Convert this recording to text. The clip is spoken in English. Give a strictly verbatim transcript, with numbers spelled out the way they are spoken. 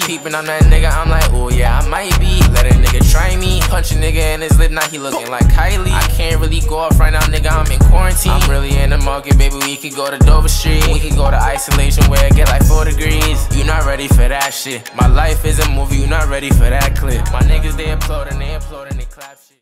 peeping on that nigga, I'm like, oh yeah, I might be. Let a nigga try me. Punch a nigga in his lip, now he looking like Kylie. I can't really go off right now, nigga, I'm in quarantine. I'm really in the market, baby, we could go to Dover Street. We could go to isolation where it get like four degrees. You not ready for that shit. My life is a movie, you not ready for that clip. My niggas, they applaud and they applaud and they clap shit.